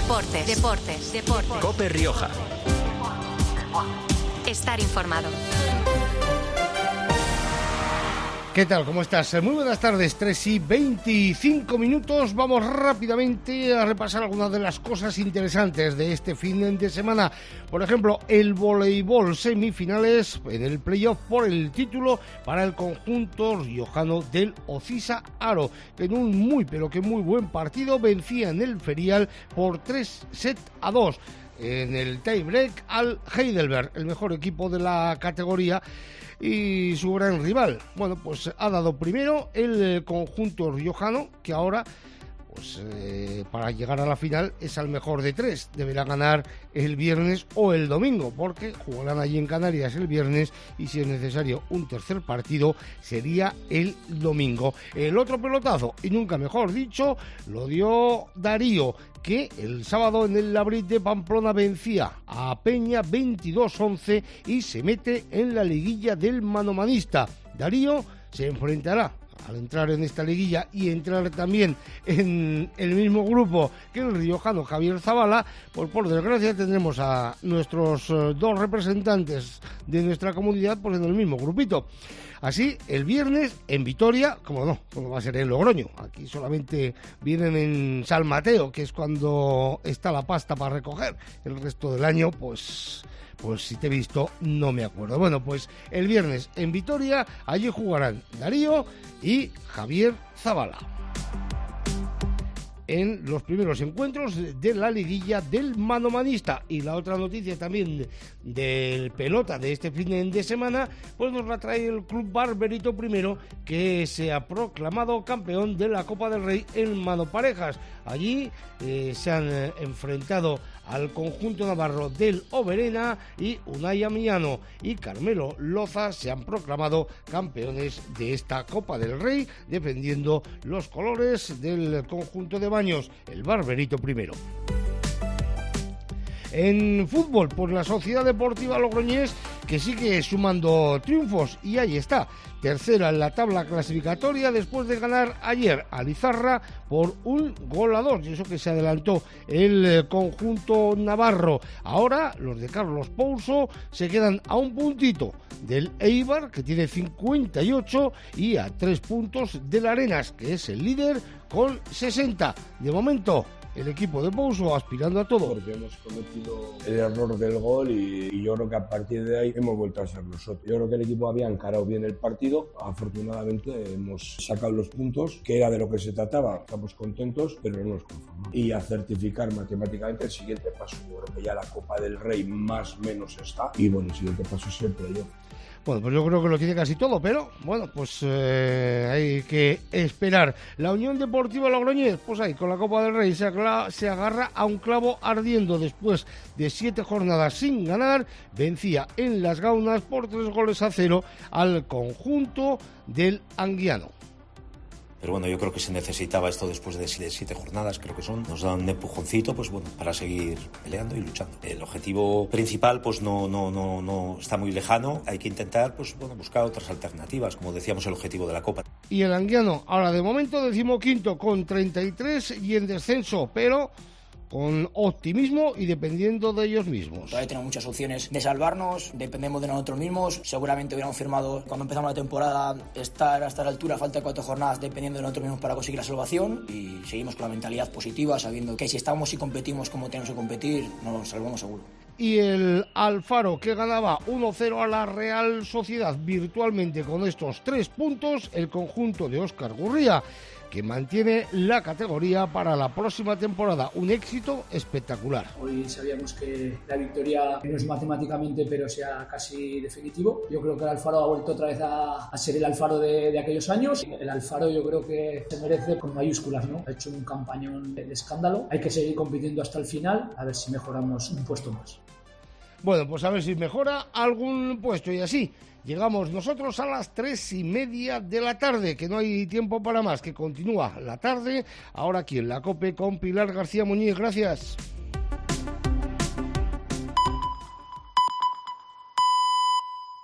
Deportes. COPE Rioja. Estar informado. ¿Qué tal? ¿Cómo estás? Muy buenas tardes, 3:25. Vamos rápidamente a repasar algunas de las cosas interesantes de este fin de semana. Por ejemplo, el voleibol, semifinales en el playoff por el título para el conjunto riojano del Ocisa Aro, que en un muy buen partido vencía en el ferial por 3-2 en el tiebreak al Heidelberg, el mejor equipo de la categoría y su gran rival. Bueno, pues ha dado primero el conjunto riojano, que ahora para llegar a la final es al mejor de tres. Deberá ganar el viernes o el domingo, porque jugarán allí en Canarias el viernes y, si es necesario, un tercer partido sería el domingo. El otro pelotazo, y nunca mejor dicho, lo dio Darío, que el sábado en el Labrit de Pamplona vencía a Peña 22-11 y se mete en la liguilla del manomanista. Darío se enfrentará, al entrar en esta liguilla y entrar también en el mismo grupo que el riojano Javier Zabala, pues por desgracia tendremos a nuestros dos representantes de nuestra comunidad pues en el mismo grupito. Así, el viernes en Vitoria, como no, como va a ser en Logroño, aquí solamente vienen en San Mateo, que es cuando está la pasta para recoger. El resto del año, pues si te he visto, no me acuerdo. Bueno, pues el viernes en Vitoria, allí jugarán Darío y Javier Zabala en los primeros encuentros de la liguilla del manomanista. Y la otra noticia también del pelota de este fin de semana, pues nos la trae el Club Barberito I, que se ha proclamado campeón de la Copa del Rey en mano parejas. Allí se han enfrentado al conjunto navarro del Oberena, y Unai Amiano y Carmelo Loza se han proclamado campeones de esta Copa del Rey, defendiendo los colores del conjunto de Baños, el Barberito I. En fútbol, pues la Sociedad Deportiva Logroñés, que sigue sumando triunfos, y ahí está, tercera en la tabla clasificatoria después de ganar ayer a Lizarra por 1-2, y eso que se adelantó el conjunto navarro. Ahora los de Carlos Pouso se quedan a un puntito del Eibar, que tiene 58, y a 3 puntos del Arenas, que es el líder con 60. De momento, el equipo de Pouso aspirando a todo. Porque hemos cometido el error del gol y yo creo que a partir de ahí hemos vuelto a ser nosotros. Yo creo que el equipo había encarado bien el partido. Afortunadamente hemos sacado los puntos, que era de lo que se trataba. Estamos contentos, pero no nos conformamos. Y a certificar matemáticamente el siguiente paso. Yo creo que ya la Copa del Rey más o menos está. Y bueno, el siguiente paso es el playoff. Bueno, pues yo creo que lo tiene casi todo, pero bueno, pues hay que esperar. La Unión Deportiva Logroñés, pues ahí con la Copa del Rey se agarra a un clavo ardiendo después de 7 jornadas sin ganar. Vencía en Las Gaunas por 3-0 al conjunto del Anguiano. Pero bueno, yo creo que se necesitaba esto después de 7 jornadas, creo que son. Nos da un empujoncito, pues bueno, para seguir peleando y luchando. El objetivo principal, pues no está muy lejano. Hay que intentar, pues bueno, buscar otras alternativas, como decíamos, el objetivo de la Copa. Y el Anguiano, ahora de momento 15º con 33 y en descenso, pero con optimismo y dependiendo de ellos mismos. Todavía tenemos muchas opciones de salvarnos, dependemos de nosotros mismos. Seguramente hubiéramos firmado, cuando empezamos la temporada, estar hasta la altura, falta 4 jornadas, dependiendo de nosotros mismos para conseguir la salvación, y seguimos con la mentalidad positiva, sabiendo que si estamos y competimos como tenemos que competir, nos salvamos seguro. Y el Alfaro, que ganaba 1-0 a la Real Sociedad virtualmente con estos 3 puntos, el conjunto de Óscar Gurría, que mantiene la categoría para la próxima temporada. Un éxito espectacular. Hoy sabíamos que la victoria no es matemáticamente, pero sea casi definitivo. Yo creo que el Alfaro ha vuelto otra vez a ser el Alfaro de aquellos años. El Alfaro yo creo que se merece con mayúsculas, ¿no? Ha hecho un campañón de escándalo. Hay que seguir compitiendo hasta el final, a ver si mejoramos un puesto más. Bueno, pues a ver si mejora algún puesto, y así llegamos nosotros a las 3:30 de la tarde, que no hay tiempo para más, que continúa la tarde, ahora aquí en la COPE con Pilar García Muñiz. Gracias.